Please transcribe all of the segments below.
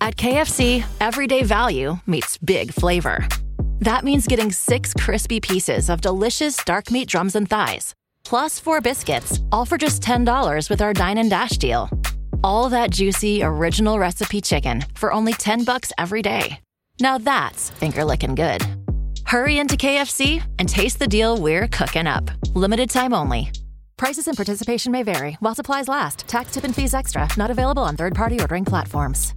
At KFC, everyday value meets big flavor. That means getting 6 crispy pieces of delicious dark meat drums and thighs, plus 4 biscuits, all for just $10 with our Dine and Dash deal. All that juicy, original recipe chicken for only $10 every day. Now that's finger-licking good. Hurry into KFC and taste the deal we're cooking up. Limited time only. Prices and participation may vary while supplies last. Tax, tip, and fees extra. Not available on third-party ordering platforms.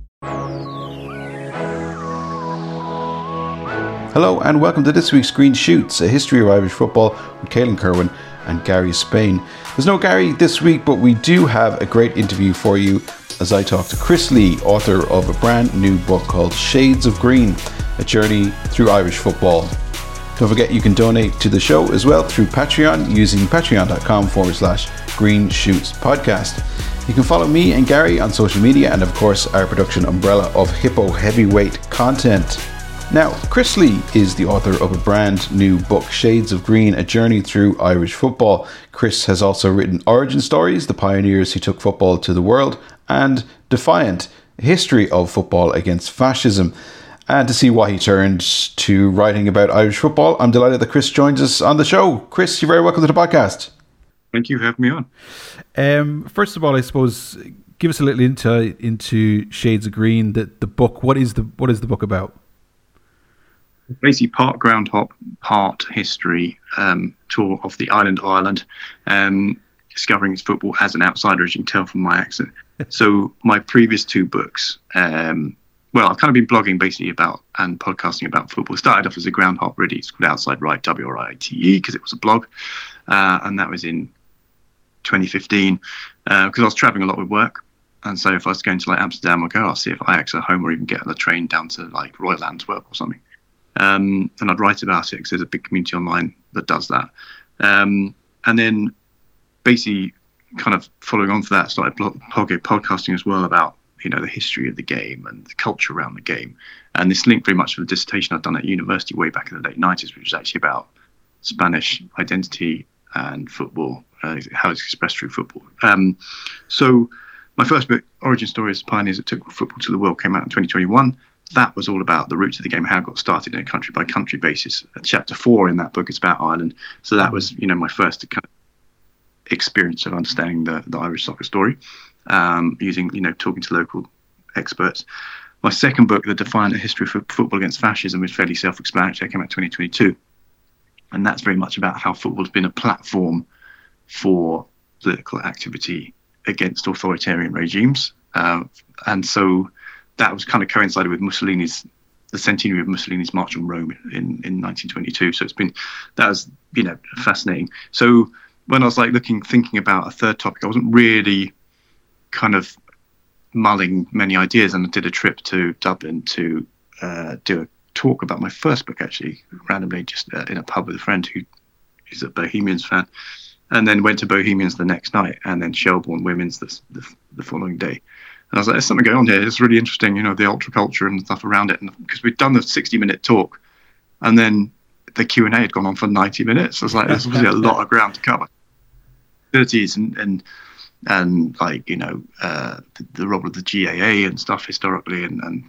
Hello and welcome to this week's Green Shoots, a history of Irish football with Caelan Kerwin and Gary Spain. There's no Gary this week, but we do have a great interview for you as I talk to Chris Lee, author of a brand new book called Shades of Green, a journey through Irish football. Don't forget you can donate to the show as well through Patreon using patreon.com/Green Shoots podcast. You can follow me and Gary on social media and of course our production umbrella of Hippo Heavyweight content. Now, Chris Lee is the author of a brand new book, Shades of Green, a journey through Irish football. Chris has also written Origin Stories, the pioneers who took football to the world, and Defiant, a history of football against fascism. And to see why he turned to writing about Irish football, I'm delighted that Chris joins us on the show. Chris, you're very welcome to the podcast. Thank you for having me on. First of all, I suppose, give us a little insight into Shades of Green, the book. What is the book about? Basically, part groundhog, part history tour of the island of Ireland, discovering its football as an outsider, as you can tell from my accent. So my previous 2 books, well, I've kind of been blogging basically about and podcasting about football. It started off as a groundhog, really. It's called Outside Right, WRITE, because it was a blog. And that was in 2015, because I was traveling a lot with work. And so if I was going to like Amsterdam, I'll see if Ajax are home or even get on the train down to like Royal Antwerp or something. And I'd write about it because there's a big community online that does that. And then basically kind of following on for that, started podcasting as well about, you know, the history of the game and the culture around the game. And this linked very much to the dissertation I'd done at university way back in the late 90s, which was actually about Spanish identity and football, how it's expressed through football. So my first book, Origin Stories, Pioneers That Took Football to the World, came out in 2021. That was all about the roots of the game, how it got started in a country by country basis. Chapter 4 in that book is about Ireland. So that was, you know, my first kind of experience of understanding the Irish soccer story, using, you know, talking to local experts. My second book, The Defiant History of Football Against Fascism, is fairly self-explanatory. It came out in 2022. And that's very much about how football has been a platform for political activity against authoritarian regimes. And so that was kind of coincided with the centenary of Mussolini's March on Rome in 1922. So that was, you know, fascinating. So when I was like thinking about a third topic, I wasn't really kind of mulling many ideas, and I did a trip to Dublin to do a talk about my first book, actually, randomly, just in a pub with a friend who is a Bohemians fan, and then went to Bohemians the next night, and then Shelbourne Women's the following day. And I was like, there's something going on here. It's really interesting, you know, the ultra culture and stuff around it. And because we'd done the 60-minute talk, and then the Q&A had gone on for 90 minutes. I was like, there's obviously a lot of ground to cover. 30s and like, you know, the role of the GAA and stuff historically, and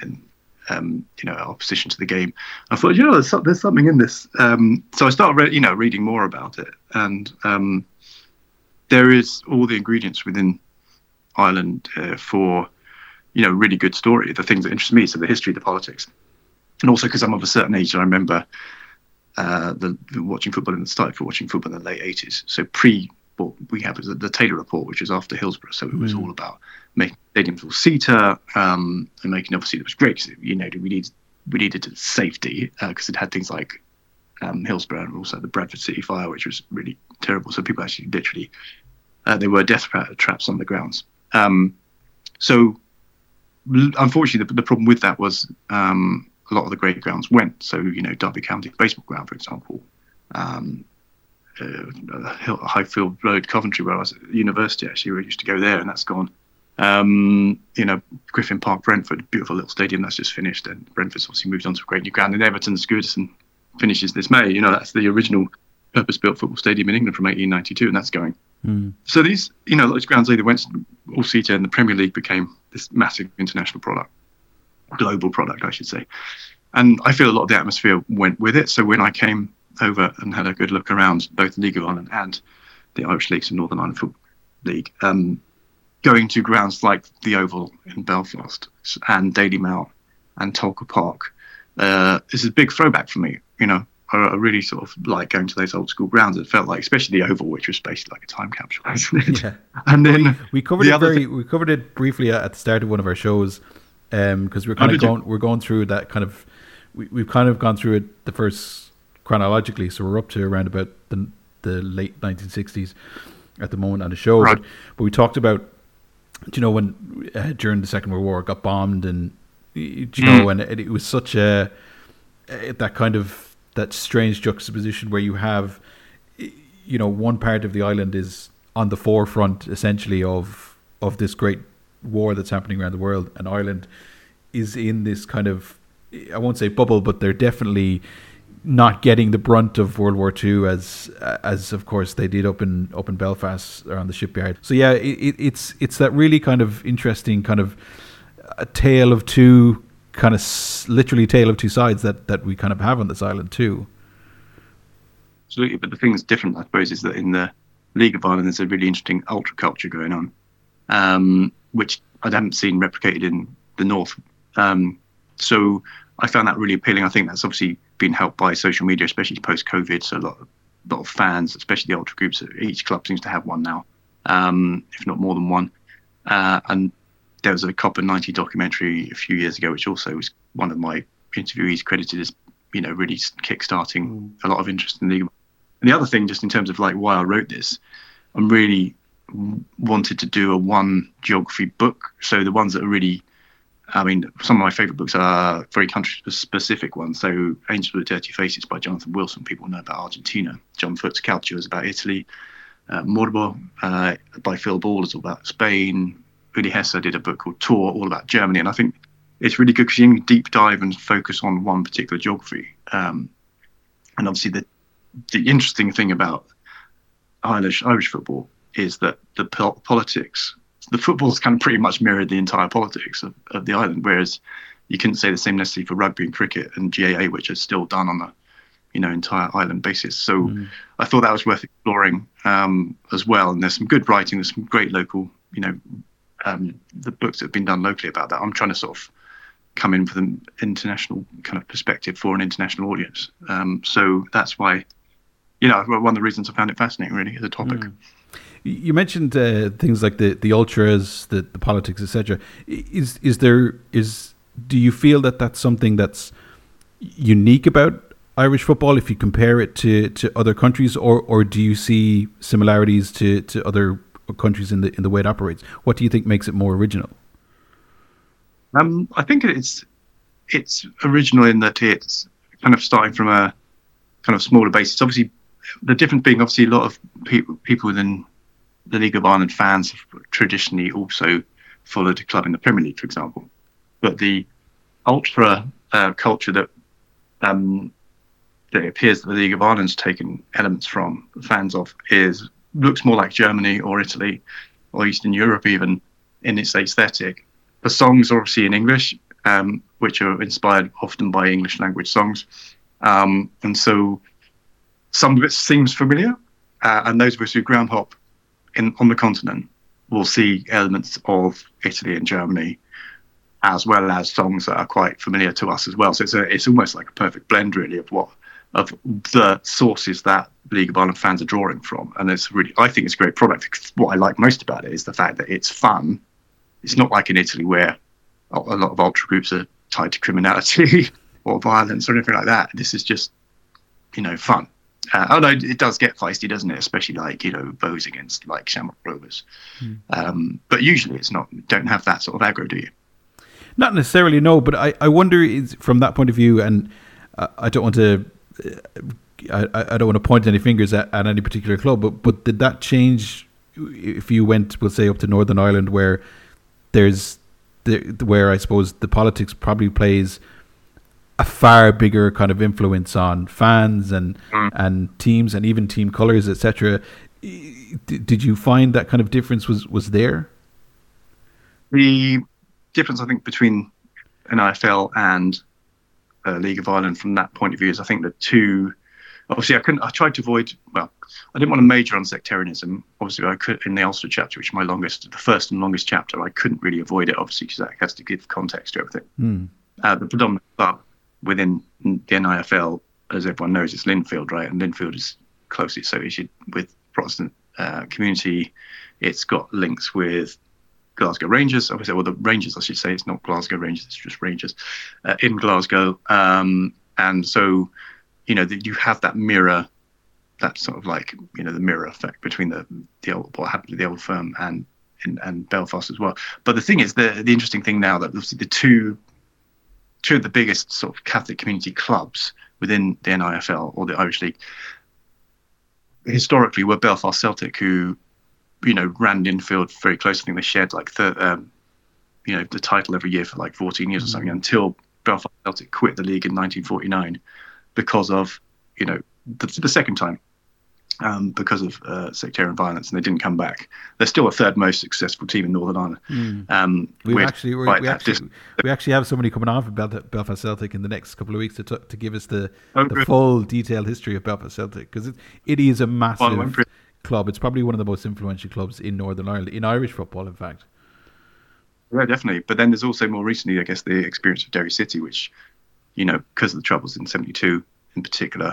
you know, our opposition to the game. I thought, you know, there's something in this. So I started, reading more about it, and there is all the ingredients within Ireland for, you know, really good story. The things that interest me, so the history, the politics, and also because I'm of a certain age, I remember watching football watching football in the late 80s. So what we have is the Taylor Report, which is after Hillsborough. So it was all about making stadiums all-seater, and making, obviously, it was great because, you know, we needed safety because it had things like Hillsborough and also the Bradford City fire, which was really terrible. So people actually literally, they were death traps on the grounds. So unfortunately, the problem with that was a lot of the great grounds went. So, you know, Derby County Baseball Ground, for example, Highfield Road, Coventry, where I was at university, actually, we used to go there, and that's gone. You know, Griffin Park, Brentford, beautiful little stadium that's just finished, and Brentford's obviously moved on to a great new ground, and Everton's Goodison finishes this May. You know, that's the original purpose-built football stadium in England from 1892, and that's going. So these, you know, those grounds either went all-seater, and the Premier League became this massive international product. global product, I should say. And I feel a lot of the atmosphere went with it. So when I came over and had a good look around both the League of Ireland and the Irish Leagues and Northern Ireland Football League, going to grounds like the Oval in Belfast and Daily Mount and Tolka Park, this is a big throwback for me. I really sort of like going to those old school grounds. It felt like, especially the Oval, which was basically like a time capsule, isn't it? Yeah. And then we covered we covered it briefly at the start of one of our shows, because we're going through that kind of. We've kind of gone through it the first chronologically, so we're up to around about the late 1960s at the moment on the show. Right. But we talked about, when during the Second World War it got bombed, and and it was such that strange juxtaposition where you have, one part of the island is on the forefront essentially of this great war that's happening around the world, and Ireland is in this kind of, I won't say bubble, but they're definitely not getting the brunt of World War II as of course they did up in Belfast around the shipyard. So yeah, it's that really kind of interesting kind of a tale of two, kind of literally tale of two sides that we kind of have on this island too. Absolutely, but the thing that's different, I suppose, is that in the League of Ireland there's a really interesting ultra culture going on, which I haven't seen replicated in the North. So I found that really appealing. I think that's obviously been helped by social media, especially post-COVID. So a lot of fans, especially the ultra groups, each club seems to have one now, if not more than one. And there was a COP90 documentary a few years ago, which also was one of my interviewees credited as, really kickstarting a lot of interest in the league. And the other thing, just in terms of like why I wrote this, I'm really wanted to do a one geography book. So the ones that are really, some of my favourite books are very country-specific ones. So Angels with Dirty Faces by Jonathan Wilson, people know about Argentina. John Foote's Calcio is about Italy. Morbo by Phil Ball is all about Spain. Uli Hesse did a book called Tour, all about Germany. And I think it's really good because you can deep dive and focus on one particular geography. And obviously the interesting thing about Irish football is that the politics, the football's kind of pretty much mirrored the entire politics of the island, whereas you couldn't say the same necessarily for rugby and cricket and GAA, which is still done on a entire island basis. So I thought that was worth exploring as well. And there's some good writing, there's some great local, the books that have been done locally about that. I'm trying to sort of come in with an international kind of perspective for an international audience. So that's why, one of the reasons I found it fascinating, really, as a topic. You mentioned things like the ultras, the politics, etc. Do you feel that that's something that's unique about Irish football if you compare it to other countries, or do you see similarities to other countries in the way it operates? What do you think makes it more original? I think it's original in that it's kind of starting from a kind of smaller basis. Obviously, the difference being obviously a lot of people within the League of Ireland fans have traditionally also followed a club in the Premier League, for example. But the ultra culture that appears that the League of Ireland's taken elements from, fans of, looks more like Germany or Italy or Eastern Europe even in its aesthetic. The songs are obviously in English, which are inspired often by English language songs. And so some of it seems familiar. And those of us who ground hop on the continent will see elements of Italy and Germany, as well as songs that are quite familiar to us as well. So it's almost like a perfect blend, really, of the sources that League of Ireland fans are drawing from. And I think it's a great product. What I like most about it is the fact that it's fun. It's not like in Italy where a lot of ultra groups are tied to criminality or violence or anything like that. This is just, fun. Although it does get feisty, doesn't it? Especially like, bows against like Shamrock Rovers. But usually it's not, don't have that sort of aggro, do you? Not necessarily, no. But I wonder from that point of view, and I don't want to point any fingers at any particular club, but did that change if you went, we'll say, up to Northern Ireland where where I suppose the politics probably plays a far bigger kind of influence on fans and teams and even team colours, etc. Did you find that kind of difference was there? The difference, I think, between NIFL and League of Ireland from that point of view is I think the two. Obviously, I tried to avoid. Well, I didn't want to major on sectarianism. Obviously, I could in the Ulster chapter, which is the first and longest chapter. I couldn't really avoid it, obviously, because that has to give context to everything. The predominant club within the NIFL, as everyone knows, is Linfield, right? And Linfield is closely associated with Protestant community. It's got links with Glasgow Rangers, obviously, well, the Rangers, I should say. It's not Glasgow Rangers, it's just Rangers in Glasgow. And so, you have that mirror, that sort of like, the mirror effect between the old, what happened to the old firm and Belfast as well. But the thing is, the interesting thing now that obviously the two of the biggest sort of Catholic community clubs within the NIFL or the Irish League historically were Belfast Celtic, who ran Linfield very closely. I think they shared like the title every year for like 14 years or something, until Belfast Celtic quit the league in 1949 because of the second time because of sectarian violence, and they didn't come back. They're still a third most successful team in Northern Ireland. We actually have somebody coming on from Belfast Celtic in the next couple of weeks to give us the full detailed history of Belfast Celtic, because it is a massive club. It's probably one of the most influential clubs in Northern Ireland, in Irish football, in fact. Yeah, definitely. But then there's also more recently, I guess, the experience of Derry City, which, because of the troubles in '72 in particular,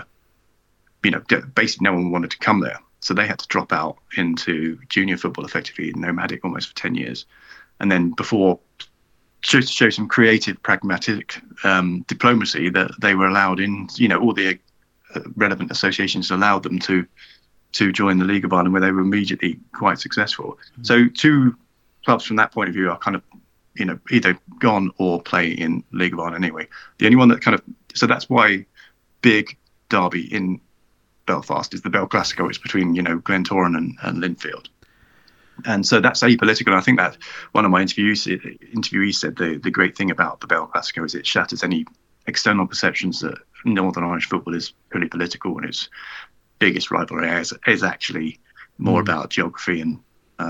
basically no one wanted to come there. So they had to drop out into junior football, effectively nomadic almost for 10 years. And then before, to show some creative, pragmatic diplomacy, that they were allowed in, all the relevant associations allowed them to join the League of Ireland, where they were immediately quite successful. So two clubs from that point of view are kind of, either gone or play in League of Ireland anyway. The only one that so that's why big derby in Belfast is the Bell Classico. It's between, Glentoran and Linfield. And so that's apolitical. And I think that one of my interviewees said the great thing about the Bell Classico is it shatters any external perceptions that Northern Irish football is purely political, and its biggest rivalry is actually more about geography and,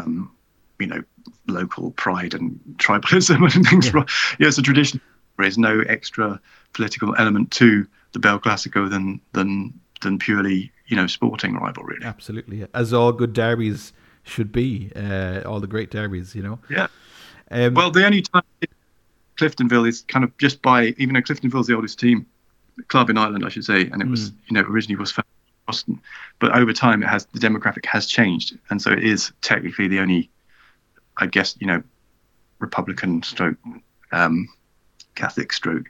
local pride and tribalism and things. Yeah. It's a tradition. There's no extra political element to the Bell Classico than purely, sporting rivalry. Absolutely, as all good derbies should be. All the great derbies, Yeah. Well, the only time Cliftonville is kind of just by, even though Cliftonville's the oldest club in Ireland, I should say, and it was, originally was founded in Boston, but over time the demographic has changed, and so it is technically the only, I guess, Republican stroke, Catholic stroke,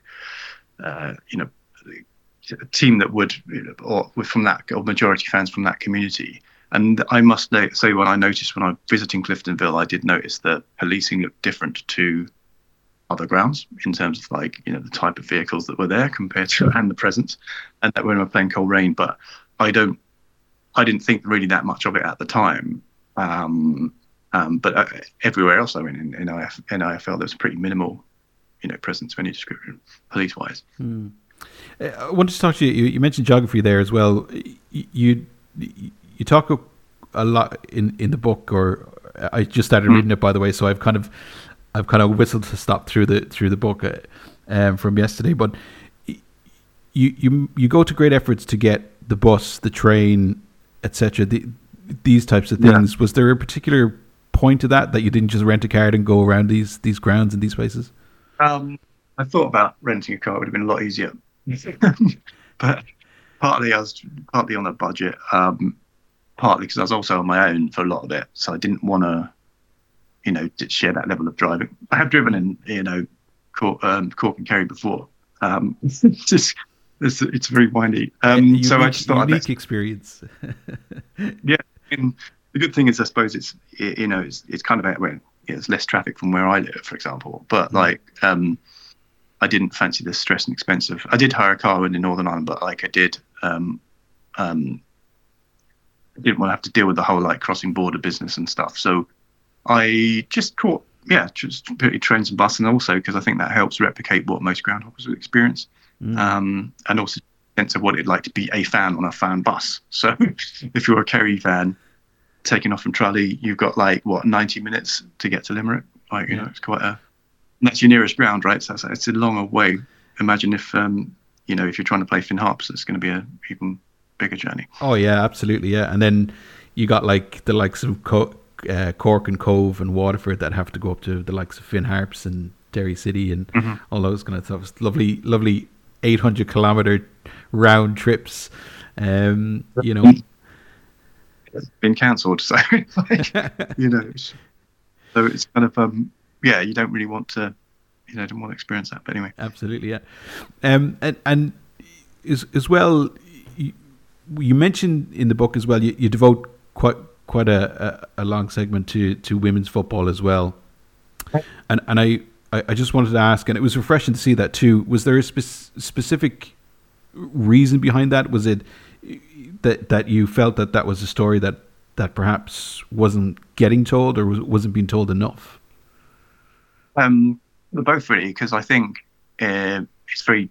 team that would, or from that, or majority fans from that community. And I must say, when I was visiting Cliftonville, I did notice that policing looked different to other grounds in terms of the type of vehicles that were there compared to, and the presence, and that when we were playing Coleraine. But I didn't think really that much of it at the time. But everywhere else I went in NIFL, there was pretty minimal, presence of any description, police-wise. I wanted to talk to you. You mentioned geography there as well. You talk a lot in the book, or I just started reading it, by the way. So I've kind of whistled to stop through the book from yesterday. But you go to great efforts to get the bus, the train, etc. These types of things. Yeah. Was there a particular point to that you didn't just rent a car and go around these grounds and these places? I thought about renting a car. It would have been a lot easier. But partly I was on a budget, partly because I was also on my own for a lot of it, so I didn't want to share that level of driving. I have driven in Cork and Kerry before. It's very windy, so I just thought unique experience. Yeah, and the good thing is, I suppose it's kind of it's less traffic from where I live, for example, but I didn't fancy the stress and expense of. I did hire a car in Northern Ireland, but I didn't want to have to deal with the whole crossing border business and stuff. So I just caught purely trains and bus, and also because I think that helps replicate what most groundhoppers would experience, and also a sense of what it'd like to be a fan on a fan bus. So if you're a Kerry fan taking off from Tralee, you've got 90 minutes to get to Limerick. It's quite a that's your nearest ground, right? So it's a long way. Imagine if if you're trying to play Finn Harps, it's going to be a even bigger journey. Oh yeah, absolutely, yeah. And then you got like the likes of Cork and Cove and Waterford that have to go up to the likes of Finn Harps and Derry City and all those kind of stuff. It's lovely 800-kilometer round trips. You know, it's been cancelled, so it's like, so it's kind of you don't really want to, don't want to experience that. But anyway, absolutely, yeah. And as well, you mentioned in the book as well, you devote quite a long segment to women's football as well. And I just wanted to ask, and it was refreshing to see that too. Was there a specific reason behind that? Was it that you felt that was a story that perhaps wasn't getting told or wasn't being told enough? Both really, because I think it's very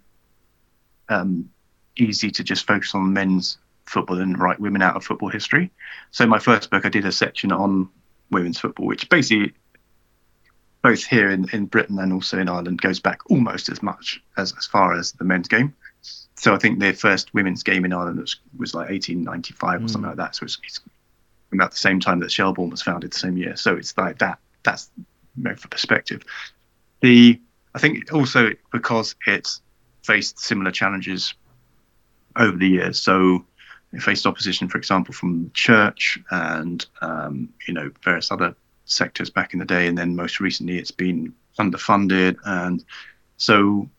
easy to just focus on men's football and write women out of football history. So my first book, I did a section on women's football, which basically both here in Britain and also in Ireland goes back almost as much as far as the men's game. So I think their first women's game in Ireland was like 1895 or something like that. So it's about the same time that Shelbourne was founded, the same year. So it's like that. That's for perspective. I think also because it's faced similar challenges over the years. So it faced opposition, for example, from the church and various other sectors back in the day, and then most recently it's been underfunded, and so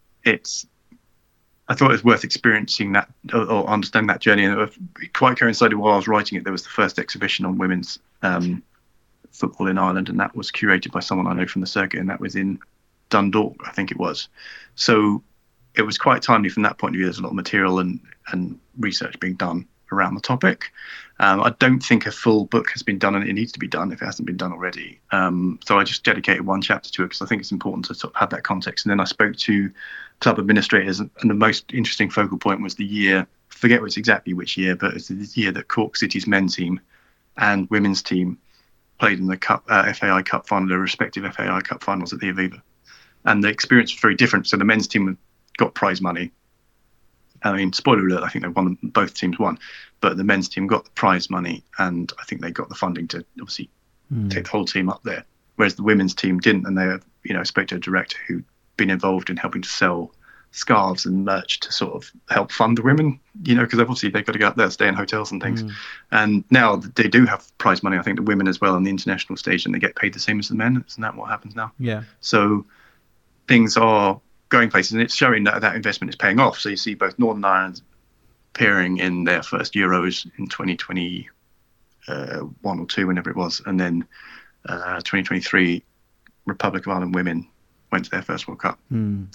I thought it was worth experiencing that or understanding that journey. And it quite coincided while I was writing it. There was the first exhibition on women's football in Ireland, and that was curated by someone I know from the circuit, and that was in Dundalk, I think it was. So it was quite timely from that point of view. There's a lot of material and research being done around the topic. I don't think a full book has been done, and it needs to be done if it hasn't been done already. So I just dedicated one chapter to it because I think it's important to sort of have that context. And then I spoke to club administrators, and the most interesting focal point was the year, I forget exactly which year, but it's the year that Cork City's men's team and women's team played in the FAI Cup final, their respective FAI Cup finals at the Aviva. And the experience was very different. So the men's team got prize money. I mean, spoiler alert, I think both teams won, but the men's team got the prize money, and I think they got the funding to obviously take the whole team up there, whereas the women's team didn't. And they spoke to a director who'd been involved in helping to sell scarves and merch to sort of help fund the women, because obviously they've got to go up there, stay in hotels and things. And now they do have prize money, I think, the women as well on the international stage, and they get paid the same as the men. Isn't that what happens now? Yeah. So things are going places, and it's showing that investment is paying off. So you see both Northern Ireland appearing in their first Euros in 2021 or 2, whenever it was, and then 2023 Republic of Ireland women went to their first World Cup.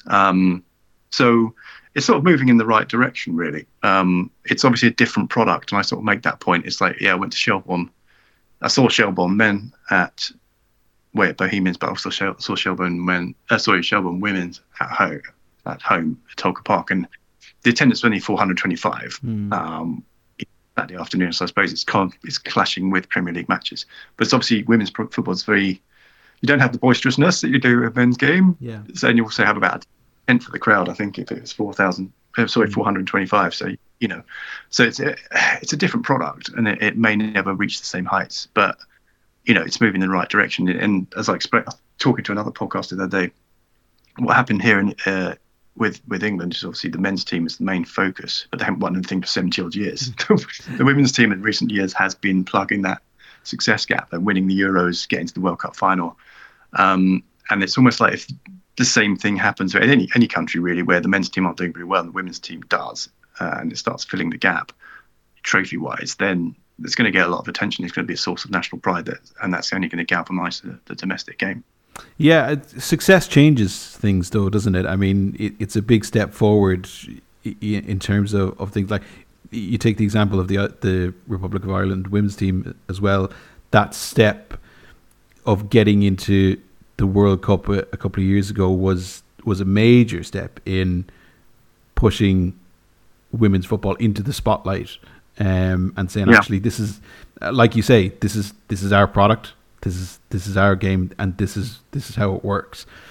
So it's sort of moving in the right direction, really. It's obviously a different product, and I sort of make that point. It's like, I went to Shelbourne. I saw Shelbourne men at Bohemians, but I also saw Shelbourne women's at home at Tolka Park, and the attendance was only 425 Saturday afternoon. So I suppose it's clashing with Premier League matches, but it's obviously women's football is very. You don't have the boisterousness that you do with men's game. Yeah. So, and you also have about a tenth of the crowd, I think, if it was 425. So so it's a different product, and it may never reach the same heights, but it's moving in the right direction. And as I explained, talking to another podcast the other day, what happened here with England is obviously the men's team is the main focus, but they haven't won anything for 70 odd years. The women's team in recent years has been plugging that success gap and winning the Euros, getting to the World Cup final. And it's almost like if the same thing happens in any country, really, where the men's team aren't doing very well and the women's team does, and it starts filling the gap trophy-wise, then it's going to get a lot of attention. It's going to be a source of national pride, and that's only going to galvanise the domestic game. Yeah, success changes things, though, doesn't it? I mean, it's a big step forward in terms of things like, you take the example of the Republic of Ireland women's team as well. That step of getting into the World Cup a couple of years ago was a major step in pushing women's football into the spotlight, and saying, actually, this is, like you say, this is our product. This is our game, and this is how it works.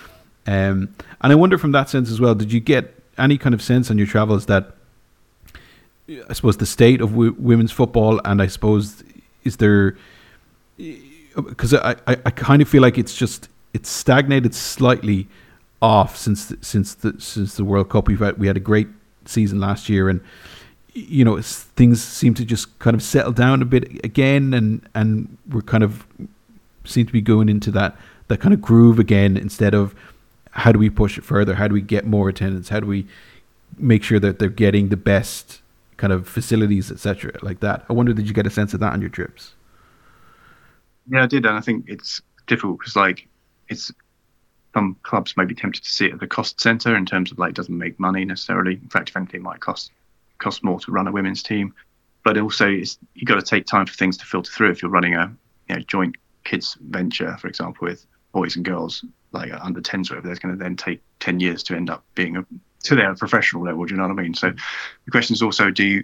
And I wonder from that sense as well, did you get any kind of sense on your travels that, I suppose, the state of women's football, and I suppose, is there, because I kind of feel like it's stagnated slightly off since the World Cup. We had a great season last year, and things seem to just kind of settle down a bit again, and we're kind of seem to be going into that kind of groove again, instead of how do we push it further, how do we get more attendance, how do we make sure that they're getting the best kind of facilities, etc., like that. I wonder, did you get a sense of that on your trips? Yeah, I did, and I think it's difficult because it's some clubs may be tempted to see it as a cost center in terms of doesn't make money necessarily. In fact, if anything, it might cost more to run a women's team. But also, you got to take time for things to filter through. If you're running a joint kids venture, for example, with boys and girls under 10s or whatever, there's going to then take 10 years to end up being to their professional level. Do you know what I mean? So the question is also, we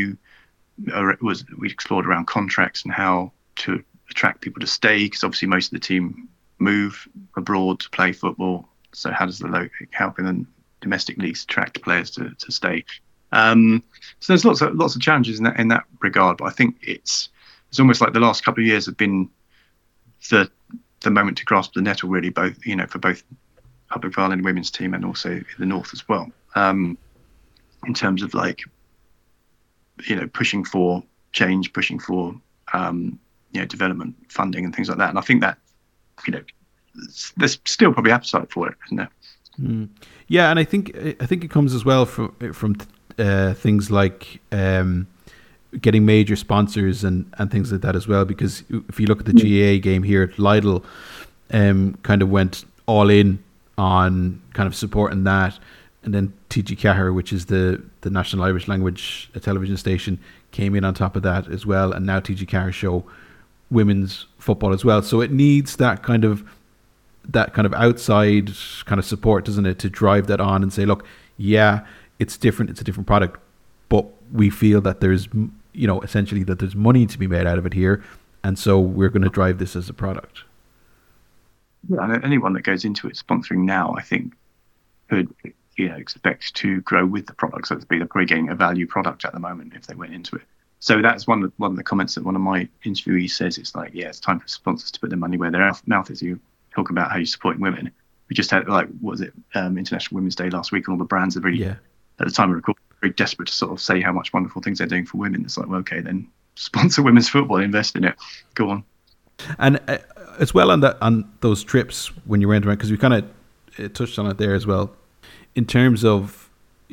explored around contracts and how to attract people to stay, because obviously most of the team move abroad to play football. So how does how can the domestic leagues attract players to stay? So there's lots of challenges in that regard. But I think it's almost like the last couple of years have been the moment to grasp the nettle, really, both for both Public of Ireland women's team and also in the north as well. In terms of pushing for change, pushing for development funding and things like that. And I think that there's still probably appetite for it, isn't there? Yeah, and I think it comes as well from things like getting major sponsors and things like that as well. Because if you look at the GAA game here, Lidl kind of went all in on kind of supporting that, and then TG Ceathair, which is the National Irish Language television station, came in on top of that as well, and now TG Ceathair show women's football as well. So it needs that kind of outside kind of support, doesn't it, to drive that on and say, look, yeah, it's different, it's a different product, but we feel that there's essentially that there's money to be made out of it here, and so we're going to drive this as a product. Yeah, and anyone that goes into it sponsoring now, I think, could expect to grow with the product. So they're probably getting a value product at the moment if they went into it. So that's one of the comments that one of my interviewees says. It's like, yeah, it's time for sponsors to put their money where their mouth is. You talk about how you're supporting women. We just had International Women's Day last week, and all the brands are really, at the time of recording, very desperate to sort of say how much wonderful things they're doing for women. It's like, well, okay, then sponsor women's football, invest in it, go on. And as well on those trips when you went around, because we kind of touched on it there as well, in terms of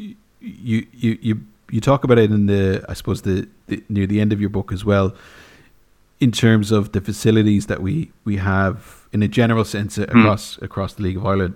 you talk about it in the near the end of your book as well, in terms of the facilities that we have in a general sense across the League of Ireland,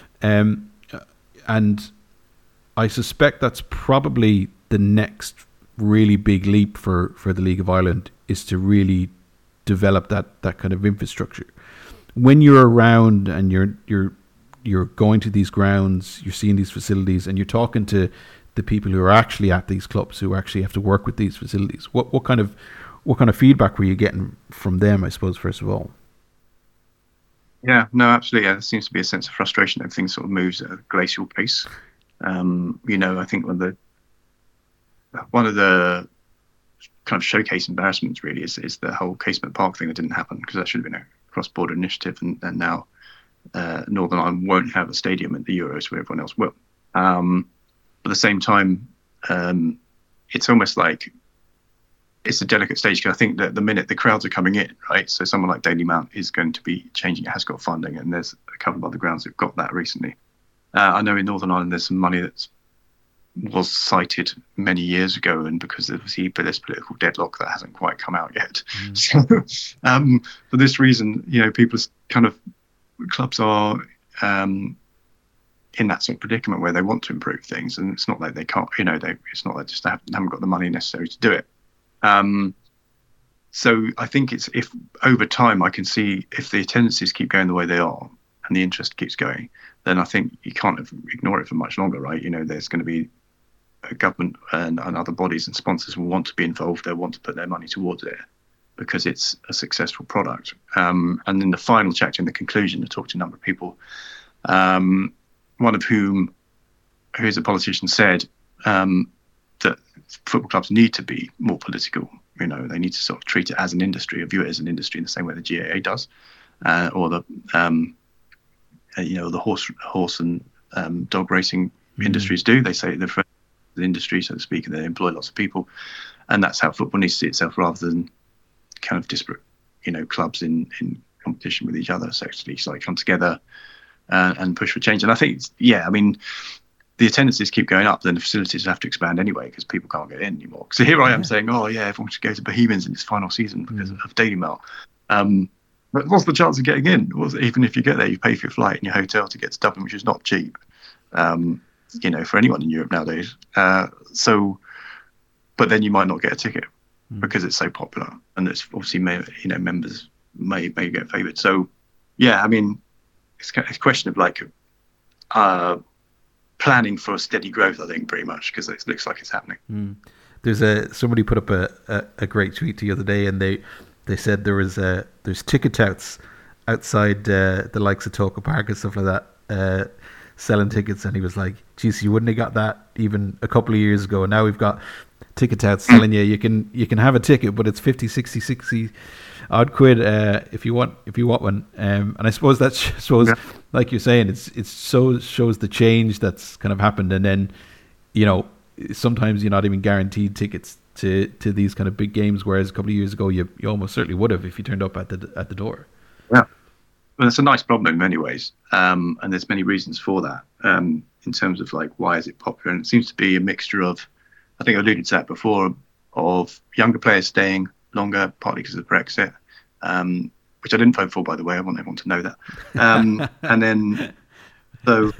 and I suspect that's probably the next really big leap for the League of Ireland, is to really develop that kind of infrastructure. When you're around and you're going to these grounds, you're seeing these facilities, and you're talking to the people who are actually at these clubs, who actually have to work with these facilities, what kind of feedback were you getting from them, I suppose, first of all? Yeah, no, absolutely. Yeah, there seems to be a sense of frustration that everything sort of moves at a glacial pace. I think one of the kind of showcase embarrassments really is the whole Casement Park thing that didn't happen, because that should have been a cross-border initiative, and now Northern Ireland won't have a stadium at the Euros where everyone else will. At the same time, it's almost like it's a delicate stage, because I think that the minute the crowds are coming in, right? So someone like Dalymount is going to be changing. It has got funding, and there's a couple of other grounds that have got that recently. I know in Northern Ireland there's some money that was cited many years ago, and because of this political deadlock, that hasn't quite come out yet. So for this reason, people's kind of clubs are in that sort of predicament where they want to improve things, and it's not like they can't. It's not like just they haven't got the money necessary to do it. So I think if over time I can see if the attendances keep going the way they are and the interest keeps going, then I think you can't ignore it for much longer, right? There's going to be a government and other bodies and sponsors will want to be involved. They'll want to put their money towards it because it's a successful product. And in the final chapter, in the conclusion, I talked to a number of people One of whom, who's a politician, said that football clubs need to be more political. You know, they need to sort of treat it as an industry, or view it as an industry in the same way the GAA does, or the the horse and dog racing industries do. They say they're the industry, so to speak, and they employ lots of people, and that's how football needs to see itself, rather than kind of disparate, clubs in competition with each other. So actually, come together and push for change. And I think, the attendances keep going up, then the facilities have to expand anyway, because people can't get in anymore. So here I am saying, everyone should go to Bohemians in its final season because of Daily Mail. But what's the chance of getting in? Even if you get there, you pay for your flight and your hotel to get to Dublin, which is not cheap, for anyone in Europe nowadays. But then you might not get a ticket because it's so popular, and it's obviously members may get favoured. So it's a question of planning for a steady growth, I think, pretty much, because it looks like it's happening. There's somebody put up a great tweet the other day, and they said there's ticket touts outside the likes of Tolka Park and stuff like that, selling tickets, and he was like, geez, you wouldn't have got that even a couple of years ago. Now we've got ticket touts telling you can have a ticket, but it's 50, 60 odd quid if you want one. And I suppose that shows, like you're saying, it's shows the change that's kind of happened. And then sometimes you're not even guaranteed tickets to these kind of big games, whereas a couple of years ago you almost certainly would have if you turned up at the door. Yeah, well, it's a nice problem in many ways, and there's many reasons for that, in terms of why is it popular. And it seems to be a mixture of, I think I alluded to that before, of younger players staying longer, partly because of Brexit, which I didn't vote for, by the way. I want everyone to know that. And then, so,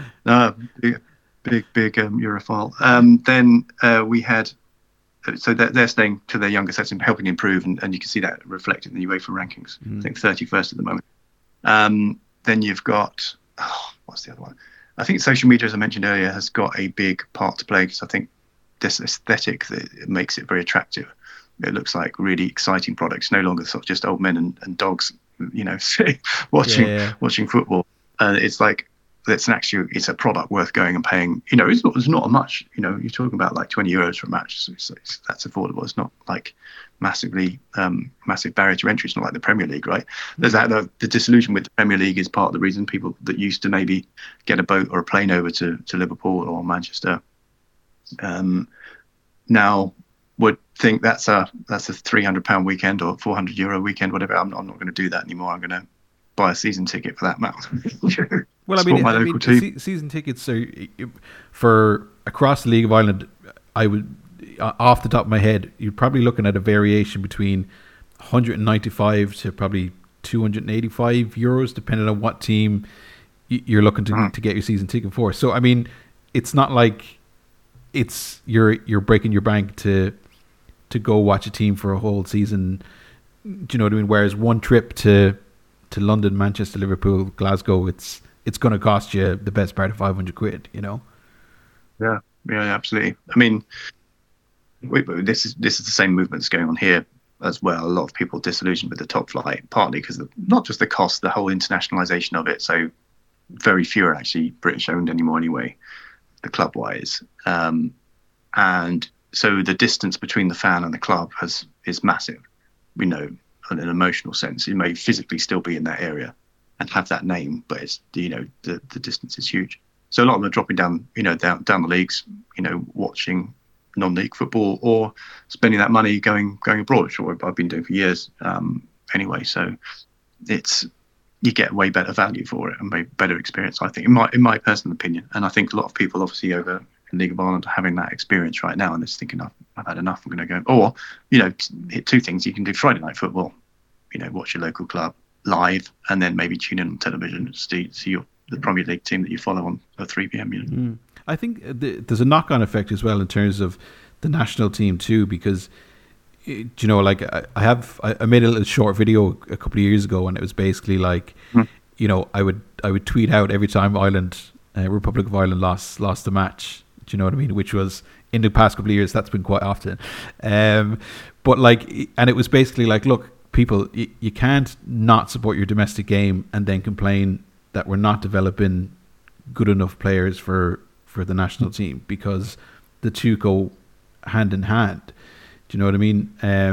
big Europhile. Then we had, so they're staying to their younger sets and helping improve, and you can see that reflected in the UEFA rankings. I think 31st at the moment. Then you've got, what's the other one? I think social media, as I mentioned earlier, has got a big part to play, because I think this aesthetic that makes it very attractive. It looks like really exciting products, no longer sort of just old men and dogs, watching football. It's like it's a product worth going and paying. It's not much. You're talking about 20 euros for a match. So that's affordable. It's not massive barrier to entry. It's not like the Premier League, right? There's the disillusion with the Premier League is part of the reason people that used to maybe get a boat or a plane over to Liverpool or Manchester now would think that's a £300 weekend or €400 weekend, whatever. I'm not going to do that anymore. I'm going to buy a season ticket for that amount. Well, season tickets are for across the League of Ireland. I would, off the top of my head, you're probably looking at a variation between 195 to probably €285, depending on what team you're looking to get your season ticket for. So it's not like it's you're breaking your bank to go watch a team for a whole season. Do you know what I mean? Whereas one trip to London, Manchester, Liverpool, Glasgow, it's going to cost you the best part of 500 quid. Yeah, absolutely. This is the same movement that's going on here as well. A lot of people disillusioned with the top flight, partly because of not just the cost, the whole internationalization of it. So very few are actually British owned anymore anyway, the club wise. And so the distance between the fan and the club is massive. We know in an emotional sense, you may physically still be in that area and have that name, but it's the distance is huge. So a lot of them are dropping down down the leagues, watching non-league football or spending that money going abroad, which I've been doing for years anyway. So you get way better value for it and way better experience, I think, in my personal opinion. And I think a lot of people obviously over in League of Ireland are having that experience right now and it's thinking, I've had enough, I'm going to go. Or, hit two things. You can do Friday night football, watch your local club live and then maybe tune in on television and see the Premier League team that you follow on at 3 p.m. I think there's a knock-on effect as well in terms of the national team too, because I made a little short video a couple of years ago and it was basically I would tweet out every time Republic of Ireland lost a match. Do you know what I mean? Which was in the past couple of years, that's been quite often. And it was basically look, people, you can't not support your domestic game and then complain that we're not developing good enough players for the national team, because the two go hand in hand. Do you know what I mean?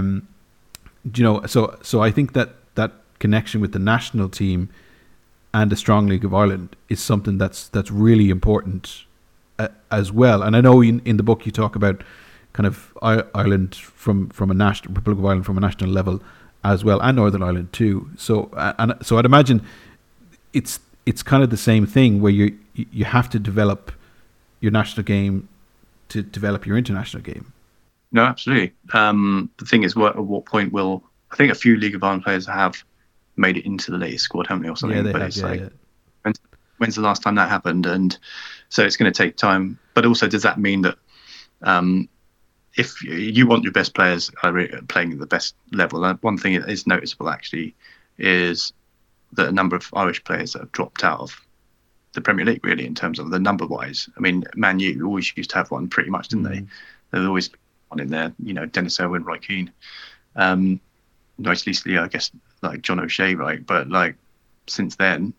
So I think that connection with the national team and a strong League of Ireland is something that's really important as well. And I know in the book you talk about kind of Ireland from a national, Republic of Ireland from a national level as well, and Northern Ireland too. So I'd imagine it's kind of the same thing, where you have to develop your national game to develop your international game. No, absolutely. The thing is, at what point will, I think a few League of Ireland players have made it into the latest squad, haven't they, or something? Yeah, they but have, it's yeah. When's the last time that happened? And so it's going to take time. But also, does that mean that if you want your best players playing at the best level, one thing that is noticeable actually is that a number of Irish players that have dropped out of the Premier League, really, in terms of the number wise. I mean, Man U always used to have one, pretty much, didn't they? There was always one in there, Dennis Irwin, Roy Keane, Nice Leasley, I guess, like John O'Shea, right? But like since then,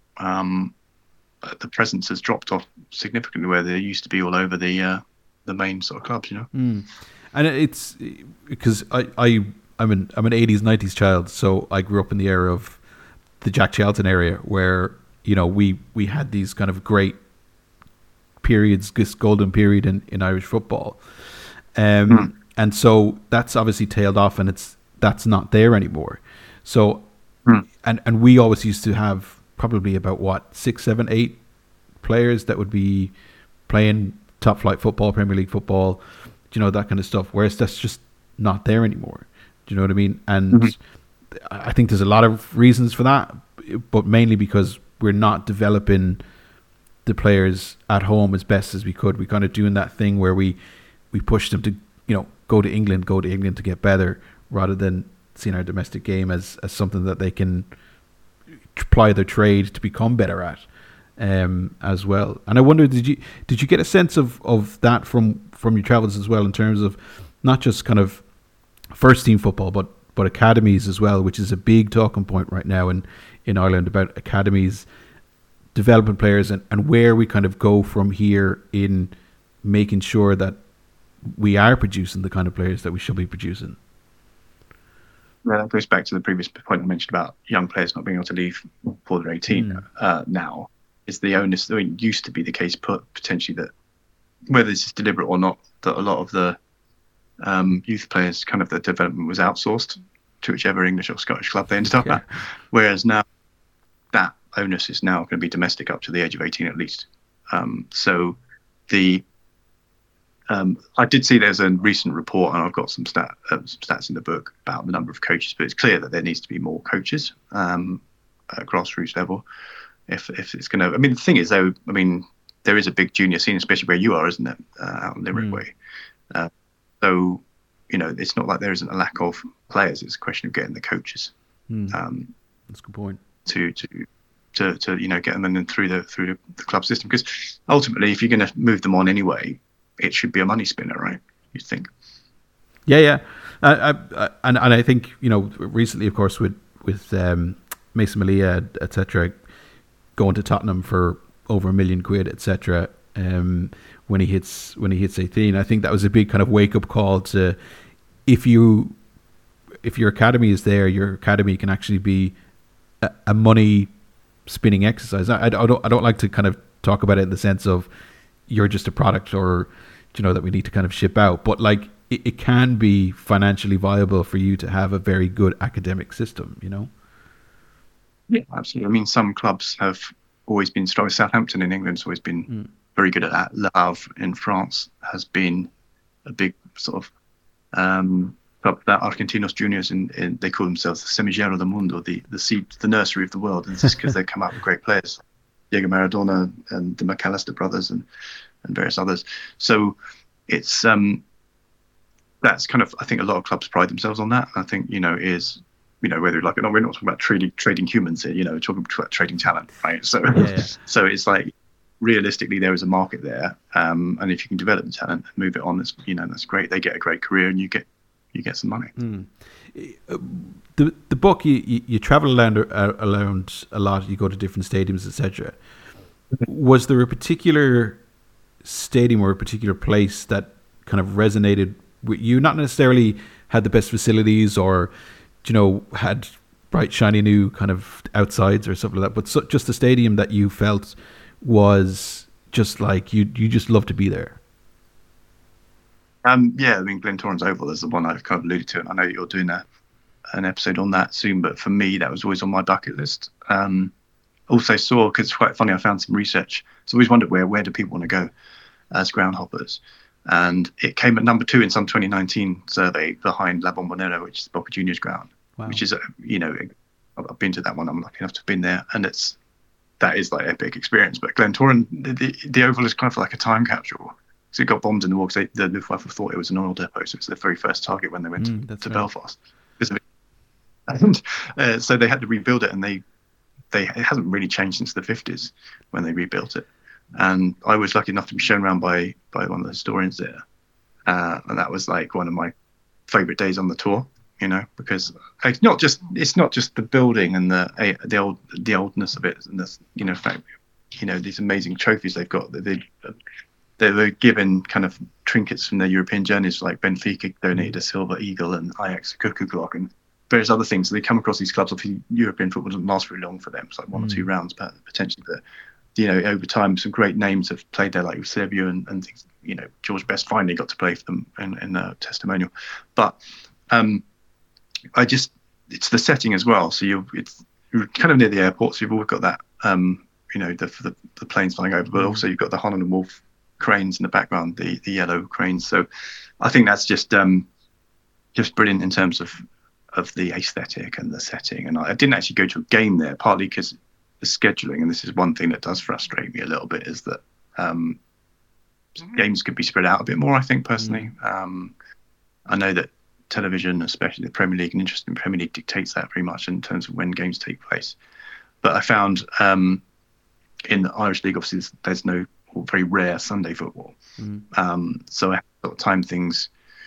the presence has dropped off significantly, where they used to be all over the main sort of clubs, And it's because I'm an 80s 90s child, so I grew up in the era of the Jack Charlton area, where we had these kind of great periods, this golden period in Irish football, and so that's obviously tailed off, and that's not there anymore. So and we always used to have probably about 6, 7, 8 players that would be playing top flight football, Premier League football, that kind of stuff, whereas that's just not there anymore. Do you know what I mean? And I think there's a lot of reasons for that, but mainly because we're not developing the players at home as best as we could. We're kind of doing that thing where we push them to go to England to get better, rather than seeing our domestic game as something that they can ply their trade to become better at, as well. And I wonder, did you get a sense of that from your travels as well, in terms of not just kind of first team football, but academies as well, which is a big talking point right now in Ireland, about academies developing players, and where we kind of go from here in making sure that we are producing the kind of players that we should be producing. Yeah, that goes back to the previous point I mentioned about young players not being able to leave before they're 18. Now is the onus. I mean, it used to be the case potentially that, whether this is deliberate or not, that a lot of the youth players, kind of the development was outsourced to whichever English or Scottish club they ended up at. Whereas now that onus is now going to be domestic up to the age of 18 at least. So I did see there's a recent report, and I've got some stats in the book about the number of coaches, but it's clear that there needs to be more coaches at grassroots level. If it's going to, I mean, the thing is though, I mean, there is a big junior scene, especially where you are, isn't it, out in Limerick way. So, it's not like there isn't a lack of players. It's a question of getting the coaches. That's a good point. To get them in through the club system, because ultimately, if you're going to move them on anyway, it should be a money spinner, right? You think? Yeah. And I think recently, of course, with Mason Malia, etc., going to Tottenham for over £1 million, etc. When he hits 18, I think that was a big kind of wake up call to, if your academy is there, your academy can actually be a money spinning exercise. I don't like to kind of talk about it in the sense of you're just a product, or that we need to kind of ship out, but like it can be financially viable for you to have a very good academic system. Yeah, absolutely. I mean, some clubs have always been strong. Southampton in England's always been very good at that. Le Havre in France has been a big sort of club that Argentinos Juniors, in they call themselves the Semillero del Mundo, the seed, the nursery of the world, and it's just because they come out with great players, Diego Maradona and the McAllister brothers and various others. So it's that's kind of, I think a lot of clubs pride themselves on that. I think is whether like it or not, we're not talking about trading humans here. We're talking about trading talent, right? So so it's like, realistically there is a market there, and if you can develop the talent and move it on, that's that's great. They get a great career, and you get some money. the book, you travel around a lot. You go to different stadiums, etc. Was there a particular stadium or a particular place that kind of resonated with you? Not necessarily had the best facilities or, had bright, shiny new kind of outsides or something like that, but just a stadium that you felt was just like you just love to be there. Yeah, I mean, Glentoran's Oval is the one I've kind of alluded to, and I know you're doing an episode on that soon, but for me, that was always on my bucket list. Also saw, because it's quite funny, I found some research. So I always wondered where do people want to go as ground hoppers, and it came at number 2 in some 2019 survey behind La Bombonera, which is Boca Juniors ground. Wow. Which is I've been to that one. I'm lucky enough to have been there, and that is like epic experience. But Glentoran, the Oval is kind of like a time capsule. So it got bombed in the war because the Luftwaffe thought it was an oil depot. So it's the very first target when they went to Belfast. And so they had to rebuild it, and it hasn't really changed since the 50s when they rebuilt it. And I was lucky enough to be shown around by one of the historians there, and that was like one of my favorite days on the tour. Because it's not just the building and the oldness of it, and the fact, these amazing trophies they've got. They were given kind of trinkets from their European journeys, like Benfica donated a silver eagle and Ajax a cuckoo clock and various other things. So they come across these clubs. Obviously, European football doesn't last very long for them. It's like 1 or 2 rounds, but potentially. But over time, some great names have played there, like Eusebio and things. George Best finally got to play for them in a testimonial. But it's the setting as well. So you're kind of near the airport, so you've always got that, the planes flying over, but also you've got the Holland and Wolff cranes in the background, the yellow cranes. So I think that's just brilliant in terms of the aesthetic and the setting. And I didn't actually go to a game there, partly because the scheduling, and this is one thing that does frustrate me a little bit, is that games could be spread out a bit more, I think, personally. I know that television, especially the Premier League and interest in Premier League, dictates that very much in terms of when games take place. But I found in the Irish League, obviously, there's no very rare Sunday football. So I had to time things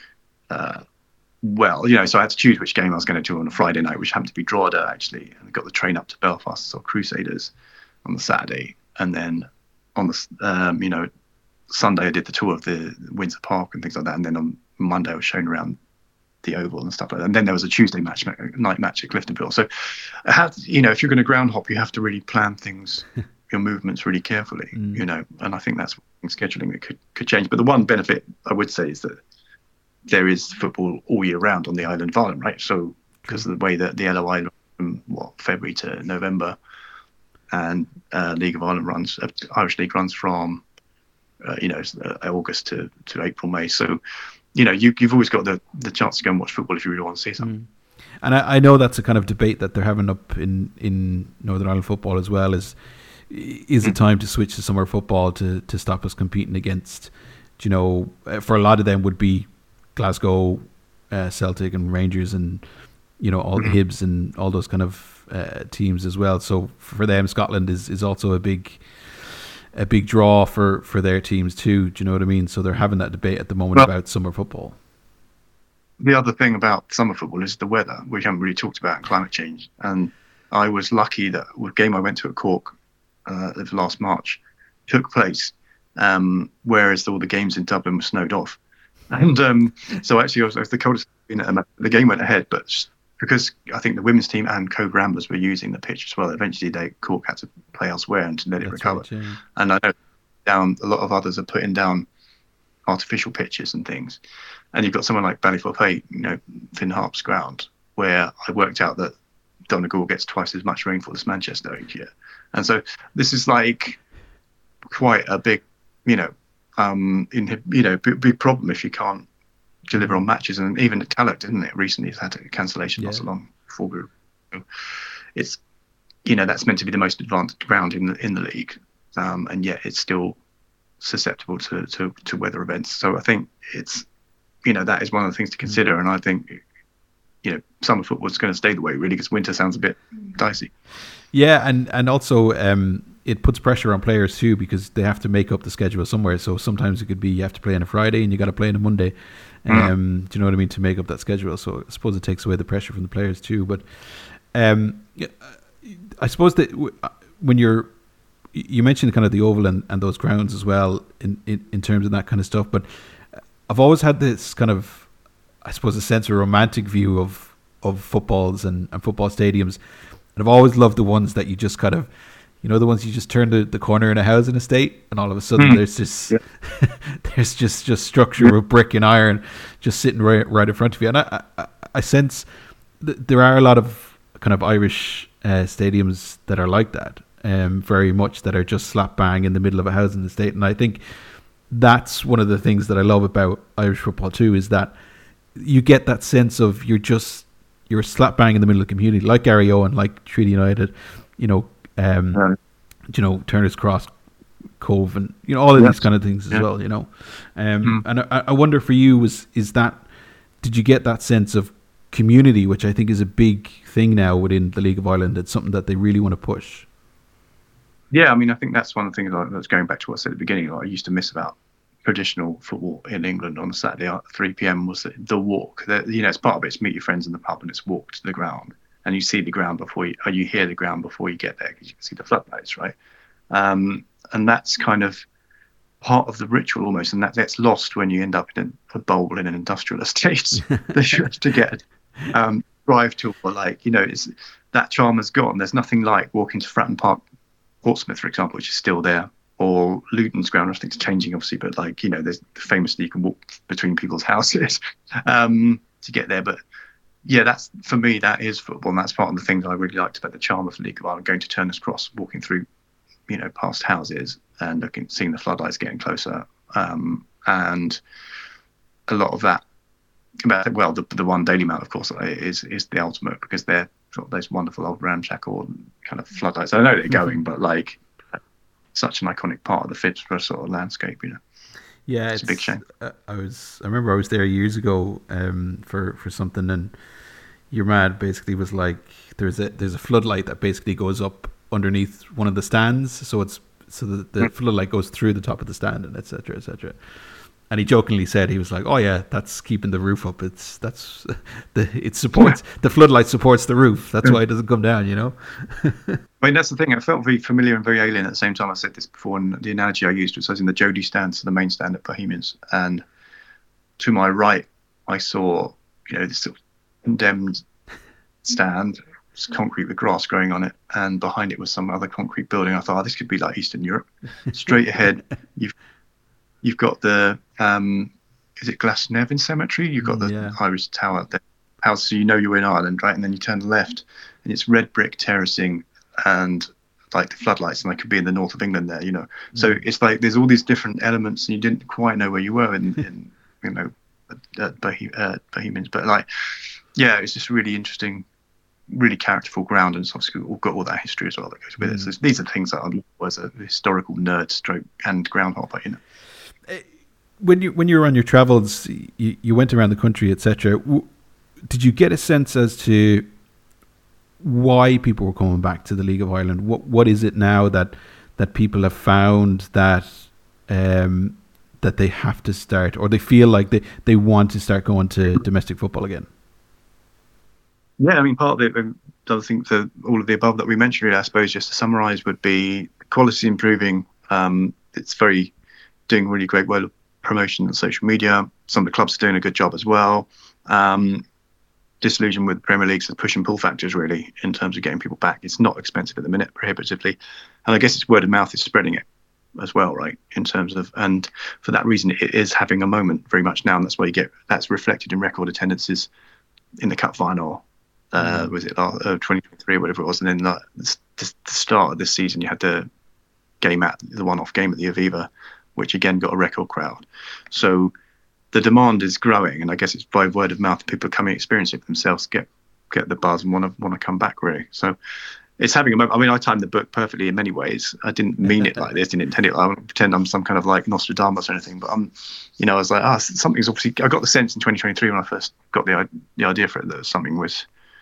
so I had to choose which game I was going to do on a Friday night, which happened to be Drogheda, actually. And I got the train up to Belfast, saw Crusaders on the Saturday. And then on the, Sunday I did the tour of the Windsor Park and things like that. And then on Monday I was shown around the Oval and stuff like that. And then there was a Tuesday night match at Cliftonville. So if you're going to ground hop, you have to really plan things, your movements really carefully, and I think that's scheduling that could change. But the one benefit I would say is that there is football all year round on the island of Ireland, right? So because of the way that the LOI from February to November, and League of Ireland runs, Irish League runs from August to April, May. So you've always got the chance to go and watch football if you really want to see something. And I know that's a kind of debate that they're having up in Northern Ireland football as well. Is it time to switch to summer football to stop us competing against, for a lot of them would be Glasgow, Celtic and Rangers and, all the Hibs and all those kind of teams as well. So for them, Scotland is also a big draw for their teams too. Do you know what I mean? So they're having that debate at the moment about summer football. The other thing about summer football is the weather, which we haven't really talked about, climate change. And I was lucky that the game I went to at Cork last March took place, whereas all the games in Dublin were snowed off. And so actually I was the coldest in it. The game went ahead, but because I think the women's team and Cove Ramblers were using the pitch as well, eventually Cork had to play elsewhere and to let it recover. Right, yeah. And I know a lot of others are putting down artificial pitches and things. And you've got someone like Ballyforpay, Finn Harp's ground, where I worked out that Donegal gets twice as much rainfall as Manchester each year. And so this is like quite a big, big problem if you can't deliver on matches. And even at Tallaght, didn't it? Recently it's had a cancellation not so long before. It's, that's meant to be the most advanced ground in the league. And yet it's still susceptible to weather events. So I think it's, that is one of the things to consider. And I think, summer football is going to stay the way, really, because winter sounds a bit dicey. Yeah, and also it puts pressure on players too, because they have to make up the schedule somewhere. So sometimes it could be you have to play on a Friday and you got to play on a Monday. Do you know what I mean, to make up that schedule? So I suppose it takes away the pressure from the players too. But I suppose that when you mentioned kind of the Oval and those grounds as well in terms of that kind of stuff, but I've always had this kind of, I suppose, a sense of romantic view of footballs and football stadiums. And I've always loved the ones that you just kind of, the ones you just turn the corner in a housing estate, and all of a sudden there's this, there's just structure of brick and iron just sitting right in front of you. And I sense that there are a lot of kind of Irish stadiums that are like that, very much, that are just slap bang in the middle of a housing estate. And I think that's one of the things that I love about Irish football too, is that you get that sense of you're slap bang in the middle of the community, like Gary Owen, like Treaty United, Turner's Cross, Cove, and all of these kind of things as well. And I wonder for you, did you get that sense of community, which I think is a big thing now within the League of Ireland? It's something that they really want to push. Yeah, I mean, I think that's one of the things that's going back to what I said at the beginning. I used to miss about traditional football in England on a Saturday at 3 p.m. was the walk. It's part of it. It's meet your friends in the pub and it's walk to the ground, and you see the ground before you hear the ground before you get there, because you can see the floodlights, right? And that's kind of part of the ritual almost, and that's lost when you end up in a bowl in an industrial estate. To get drive to, or it's that charm has gone. There's nothing like walking to Fratton Park, Portsmouth, for example, which is still there, or Luton's ground. I think it's changing, obviously, but there's famously you can walk between people's houses to get there. But yeah, that's, for me, that is football, and that's part of the things I really liked about the charm of the League of Ireland. Going to Turner's Cross, walking through, past houses and seeing the floodlights getting closer, and a lot of that. Well, the one Daily Mail, of course, is the ultimate, because they're sort of those wonderful old ramshackle kind of floodlights. I know they're going, but such an iconic part of the Fitzroy sort of landscape, Yeah, it's a big shame. I remember I was there years ago for something, and your mad basically was like, there's a floodlight that basically goes up underneath one of the stands, so the floodlight goes through the top of the stand, and etc. etc. And he jokingly said, he was like, "Oh yeah, that's keeping the roof up. It supports the floodlight supports the roof. That's why it doesn't come down." I mean, that's the thing. It felt very familiar and very alien at the same time. I said this before, and the analogy I used was I was in the Jody stand, so the main stand at Bohemians, and to my right, I saw this sort of condemned stand, it's concrete with grass growing on it, and behind it was some other concrete building. I thought, this could be like Eastern Europe. Straight ahead, You've got the is it Glasnevin Cemetery? You've got the Irish Tower house, so you're in Ireland, right? And then you turn left, and it's red brick terracing and like the floodlights, and I could be in the north of England there, So it's like there's all these different elements, and you didn't quite know where you were in Bohemians, but it's just really interesting, really characterful ground, and it's obviously got all that history as well that goes with it. So these are things that I was a historical nerd stroke and groundhopper, When you were on your travels, you went around the country, etc. Did you get a sense as to why people were coming back to the League of Ireland? What is it now that people have found that that they have to start, or they feel like they want to start going to domestic football again? Yeah, I mean, part of it, I think all of the above that we mentioned, really, I suppose, just to summarise, would be quality improving. It's doing really great work of promotion on social media. Some of the clubs are doing a good job as well. Disillusion with the Premier League's the push and pull factors, really, in terms of getting people back. It's not expensive at the minute, prohibitively. And I guess it's word of mouth is spreading it as well, right, in terms of, and for that reason, it is having a moment very much now, and that's why that's reflected in record attendances in the Cup final. Was it 2023 or whatever it was, and then the start of this season, you had the one-off game at the Aviva, which again got a record crowd. So the demand is growing, and I guess it's by word of mouth. People are coming, experiencing it themselves, get the buzz, and want to come back, really. So it's having a moment. I mean, I timed the book perfectly in many ways. I didn't mean it like this, didn't intend it. I don't pretend I'm some kind of like Nostradamus or anything, but I was like, something's obviously. I got the sense in 2023 when I first got the idea for it that something was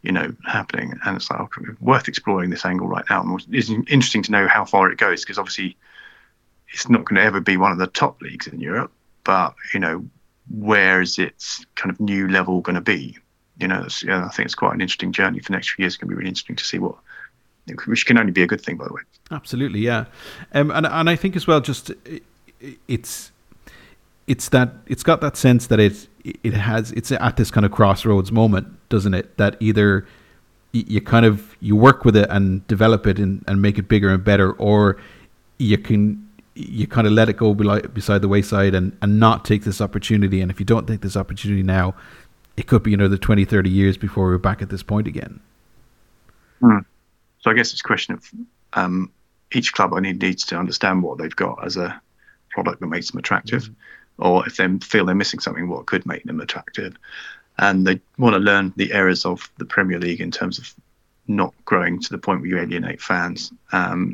happening. And it's like, okay, worth exploring this angle right now. And it's interesting to know how far it goes, because obviously it's not going to ever be one of the top leagues in Europe, but where is its kind of new level going to be? I think it's quite an interesting journey for the next few years. It's going to be really interesting to see which can only be a good thing, by the way. Absolutely, yeah. And I think as well, just it's that it's got that sense that it's at this kind of crossroads moment, doesn't it? That either you work with it and develop it and make it bigger and better, or you kind of let it go beside the wayside and not take this opportunity. And if you don't take this opportunity now, it could be another 20, 30 years before we're back at this point again. So I guess it's a question of each club needs to understand what they've got as a product that makes them attractive, or if they feel they're missing something, what could make them attractive. And they want to learn the errors of the Premier League in terms of not growing to the point where you alienate fans. And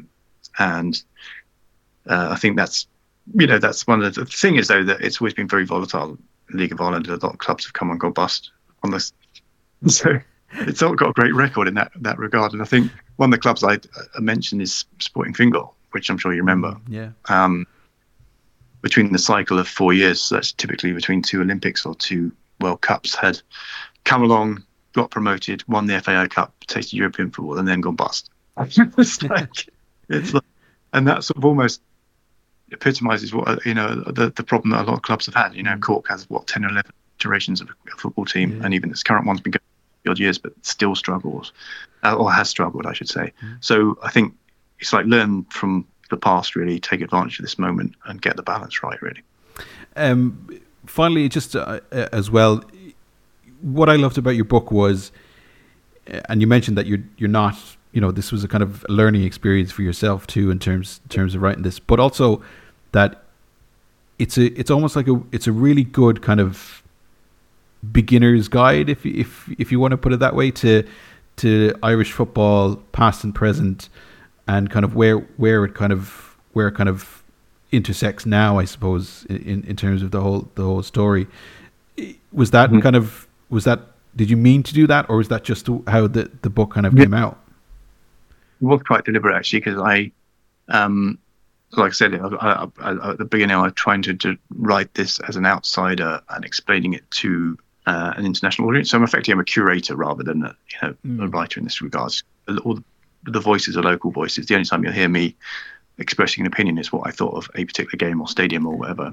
I think that's one of the thing is, though, that it's always been very volatile. League of Ireland, a lot of clubs have come and gone bust on this, so it's all got a great record in that regard. And I think one of the clubs I mentioned is Sporting Fingal, which I'm sure you remember. Yeah. Between the cycle of 4 years, so that's typically between 2 Olympics or 2 World Cups, had come along, got promoted, won the FAI Cup, tasted European football, and then gone bust. it's like, and that sort of almost epitomizes what the problem that a lot of clubs have had. Cork has 10 or 11 iterations of a football team, and even this current one's been going for odd years, but still struggles, or has struggled, I should say. So I think it's like learn from the past, really, take advantage of this moment and get the balance right, really. Finally, just as well, what I loved about your book was, and you mentioned that you're not, this was a kind of learning experience for yourself too, in terms of writing this, but also that it's almost like it's a really good kind of beginner's guide, if you want to put it that way, to Irish football, past and present, and kind of where it kind of intersects now, I suppose, in terms of the whole story. Was that did you mean to do that, or was that just how the book kind of came out? It was quite deliberate, actually, because I, like I said, at the beginning, I was trying to write this as an outsider and explaining it to an international audience. So I'm a curator rather than a writer in this regards. All the voices are local voices. The only time you'll hear me expressing an opinion is what I thought of a particular game or stadium or whatever.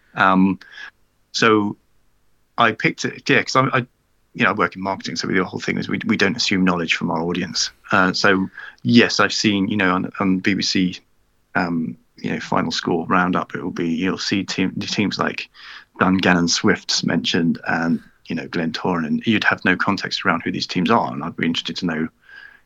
So I picked it, because I work in marketing, so the whole thing is we don't assume knowledge from our audience. So yes, I've seen, on BBC, Final Score Roundup, you'll see teams like Dungannon Swifts mentioned, and Glentoran, and you'd have no context around who these teams are, and I'd be interested to know,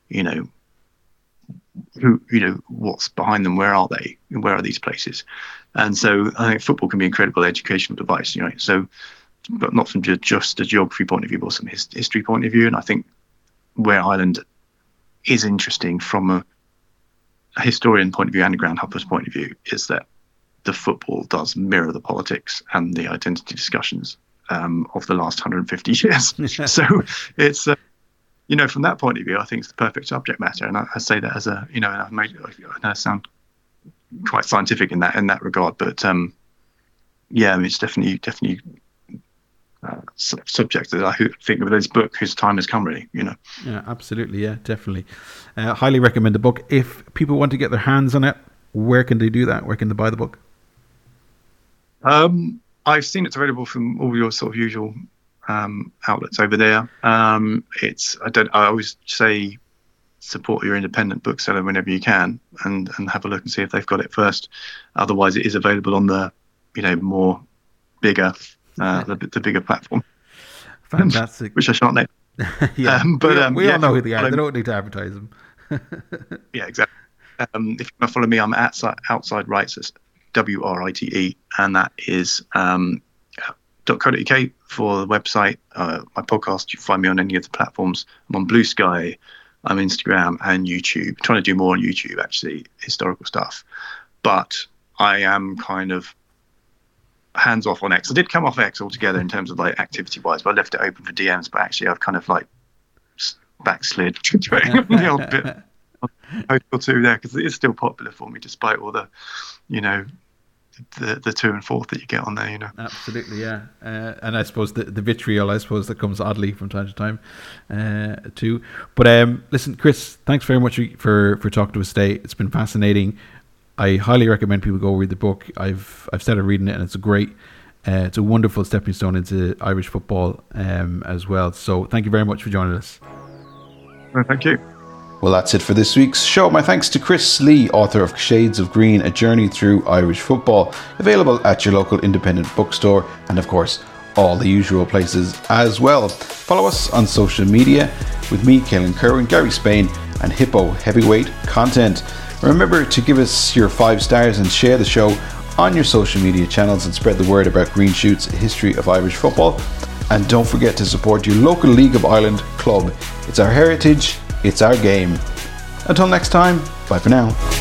who, what's behind them, where are they, where are these places. And so I think football can be an incredible educational device, so, but not from just a geography point of view, but some history point of view. And I think where Ireland is interesting from a historian point of view and a groundhopper's point of view is that the football does mirror the politics and the identity discussions of the last 150 years. So it's, from that point of view, I think it's the perfect subject matter. And I say that as a, and I sound quite scientific in that regard, but it's definitely subject that I think of this book, whose time has come, really. Yeah, absolutely. Yeah, definitely. Highly recommend the book. If people want to get their hands on it, where can they do that? Where can they buy the book? I've seen it's available from all your sort of usual outlets over there. I always say support your independent bookseller whenever you can, and have a look and see if they've got it first. Otherwise, it is available on the more bigger the bigger platform. Fantastic. Which I shan't name. Yeah, we all know who they are. They don't need to advertise them. Yeah, exactly. If you want to follow me, I'm at Outside Rights. It's WRITE, and that is .co.uk for the website. My podcast, you find me on any of the platforms. I'm on Blue Sky, I'm Instagram and YouTube. I'm trying to do more on YouTube, actually, historical stuff. But I am kind of hands off on X. I did come off X altogether in terms of like activity wise, but I left it open for DMs. But actually, I've kind of like backslid the old bit or two there, because it is still popular for me despite all the, the 2 and 4 that you get on there, Absolutely, yeah. And I suppose the vitriol, that comes oddly from time to time too. But listen, Chris, thanks very much for talking to us today. It's been fascinating. I highly recommend people go read the book. I've started reading it, and it's it's a wonderful stepping stone into Irish football as well. So thank you very much for joining us. Well, thank you. Well, that's it for this week's show. My thanks to Chris Lee, author of Shades of Green, A Journey Through Irish Football, available at your local independent bookstore and, of course, all the usual places as well. Follow us on social media with me, Caelan Kerwin, Gary Spain, and Hippo Heavyweight Content. Remember to give us your 5 stars and share the show on your social media channels and spread the word about Green Shoot's history of Irish football. And don't forget to support your local League of Ireland club. It's our heritage, it's our game. Until next time, bye for now.